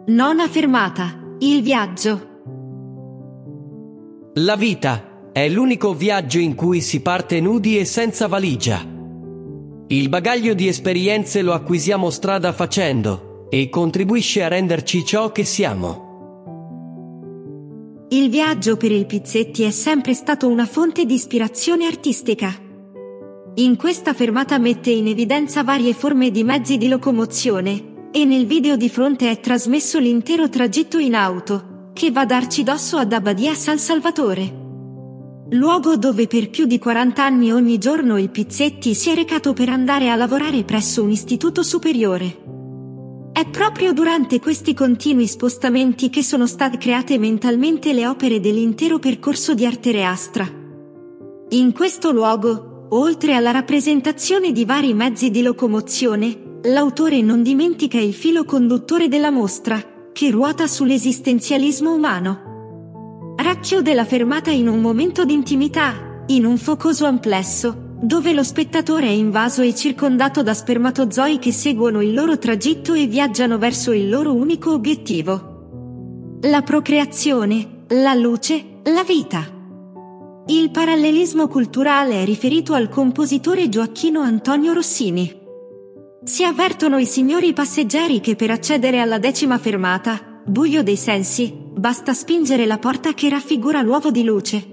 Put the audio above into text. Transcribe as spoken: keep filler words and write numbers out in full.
Nona fermata, il viaggio. La vita è l'unico viaggio in cui si parte nudi e senza valigia. Il bagaglio di esperienze lo acquisiamo strada facendo e contribuisce a renderci ciò che siamo. Il viaggio per il Pizzetti è sempre stato una fonte di ispirazione artistica. In questa fermata mette in evidenza varie forme di mezzi di locomozione e nel video di fronte è trasmesso l'intero tragitto in auto, che va da Arcidosso ad Abbadia San Salvatore. Luogo dove per più di quaranta anni ogni giorno il Pizzetti si è recato per andare a lavorare presso un istituto superiore. È proprio durante questi continui spostamenti che sono state create mentalmente le opere dell'intero percorso di Artereastra. In questo luogo, oltre alla rappresentazione di vari mezzi di locomozione, l'autore non dimentica il filo conduttore della mostra, che ruota sull'esistenzialismo umano. Racchiude la fermata in un momento di intimità, in un focoso amplesso, dove lo spettatore è invaso e circondato da spermatozoi che seguono il loro tragitto e viaggiano verso il loro unico obiettivo: la procreazione, la luce, la vita. Il parallelismo culturale è riferito al compositore Gioacchino Antonio Rossini. Si avvertono i signori passeggeri che per accedere alla decima fermata, Buio dei Sensi, basta spingere la porta che raffigura l'uovo di luce,